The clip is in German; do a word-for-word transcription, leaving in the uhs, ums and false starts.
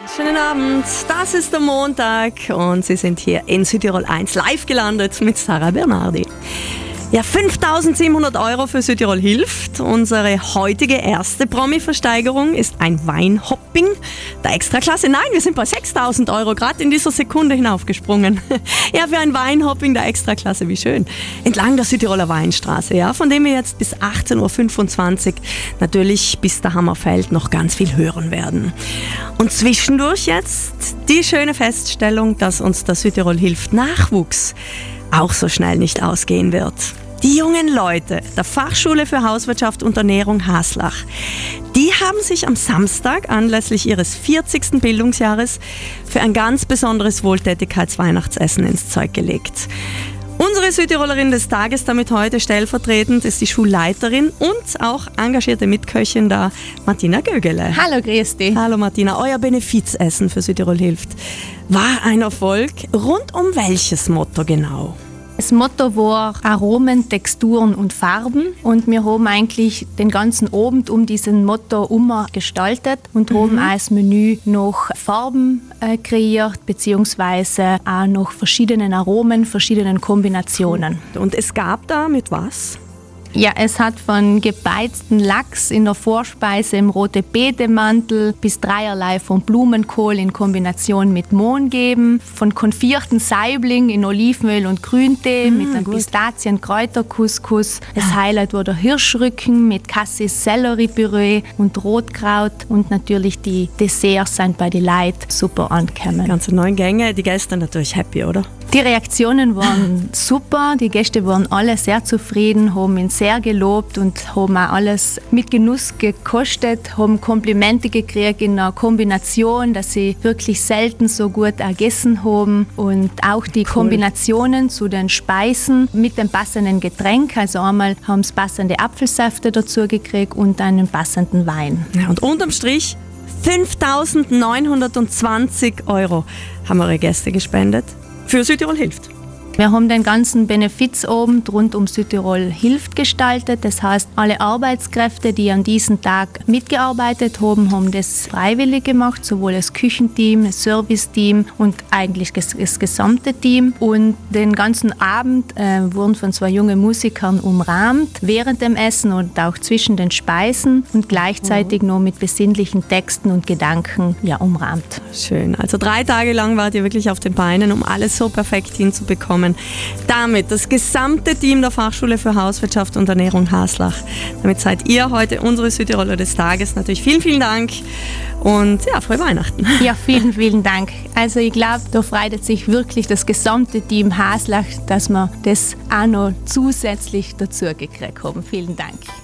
Schönen Abend, das ist der Montag und Sie sind hier in Südtirol eins live gelandet mit Sarah Bernardi. Ja, fünftausendsiebenhundert Euro für Südtirol hilft. Unsere heutige erste Promi-Versteigerung ist ein Weinhopping der Extraklasse. Nein, wir sind bei sechstausend Euro, gerade in dieser Sekunde hinaufgesprungen. Ja, für ein Weinhopping der Extraklasse, wie schön. Entlang der Südtiroler Weinstraße, ja, von dem wir jetzt bis achtzehn Uhr fünfundzwanzig natürlich bis der Hammer fällt noch ganz viel hören werden. Und zwischendurch jetzt die schöne Feststellung, dass uns der Südtirol hilft Nachwuchs auch so schnell nicht ausgehen wird. Die jungen Leute der Fachschule für Hauswirtschaft und Ernährung Haslach, die haben sich am Samstag anlässlich ihres vierzigsten Bildungsjahres für ein ganz besonderes Wohltätigkeitsweihnachtsessen ins Zeug gelegt. Unsere Südtirolerin des Tages damit heute stellvertretend ist die Schulleiterin und auch engagierte Mitköchin da, Martina Gögele. Hallo, grüß dich. Hallo Martina, euer Benefizessen für Südtirol hilft war ein Erfolg. Rund um welches Motto genau? Das Motto war Aromen, Texturen und Farben und wir haben eigentlich den ganzen Abend um diesen Motto umgestaltet und mhm. haben als Menü noch Farben äh, kreiert, beziehungsweise auch noch verschiedenen Aromen, verschiedenen Kombinationen. Und es gab da mit was? Ja, es hat von gebeizten Lachs in der Vorspeise im rote Beetemantel bis dreierlei von Blumenkohl in Kombination mit Mohn geben, von konfierten Saibling in Olivenöl und Grüntee mm, mit einem Pistazien-Kräuter-Couscous. Das Highlight war der Hirschrücken mit Cassis-Sellerie-Püree und Rotkraut und natürlich die Desserts sind bei den Leuten super angekommen. Ganze neun Gänge, die Gäste natürlich happy, oder? Die Reaktionen waren super, die Gäste waren alle sehr zufrieden, haben ihn sehr gelobt und haben auch alles mit Genuss gekostet, haben Komplimente gekriegt in einer Kombination, dass sie wirklich selten so gut gegessen haben und auch die cool. Kombinationen zu den Speisen mit dem passenden Getränk, also einmal haben sie passende Apfelsäfte dazu gekriegt und einen passenden Wein. Ja, und unterm Strich fünftausendneunhundertzwanzig Euro haben eure Gäste gespendet. Für Südtirol hilft. Wir haben den ganzen Benefizabend rund um Südtirol hilft gestaltet. Das heißt, alle Arbeitskräfte, die an diesem Tag mitgearbeitet haben, haben das freiwillig gemacht, sowohl das Küchenteam, das Serviceteam und eigentlich das, das gesamte Team. Und den ganzen Abend äh, wurden von zwei jungen Musikern umrahmt, während dem Essen und auch zwischen den Speisen und gleichzeitig mhm. noch mit besinnlichen Texten und Gedanken ja, umrahmt. Schön. Also drei Tage lang wart ihr wirklich auf den Beinen, um alles so perfekt hinzubekommen. Damit das gesamte Team der Fachschule für Hauswirtschaft und Ernährung Haslach. Damit seid ihr heute unsere Südtiroler des Tages. Natürlich vielen, vielen Dank und ja, frohe Weihnachten. Ja, vielen, vielen Dank. Also ich glaube, da freut sich wirklich das gesamte Team Haslach, dass wir das auch noch zusätzlich dazu gekriegt haben. Vielen Dank.